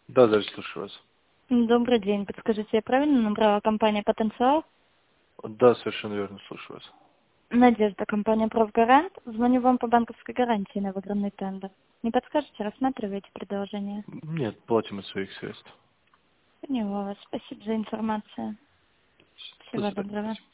Да, даже слушаю вас. Добрый день. Подскажите, я правильно набрала компания «Потенциал»? Да, совершенно верно, слушаю вас. Надежда, компания «Профгарант». Звоню вам по банковской гарантии на выигранный тендер. Не подскажете, рассматриваете предложение? Нет, платим из своих средств. Поняла вас. Спасибо за информацию. До Всего свидания. доброго. Спасибо.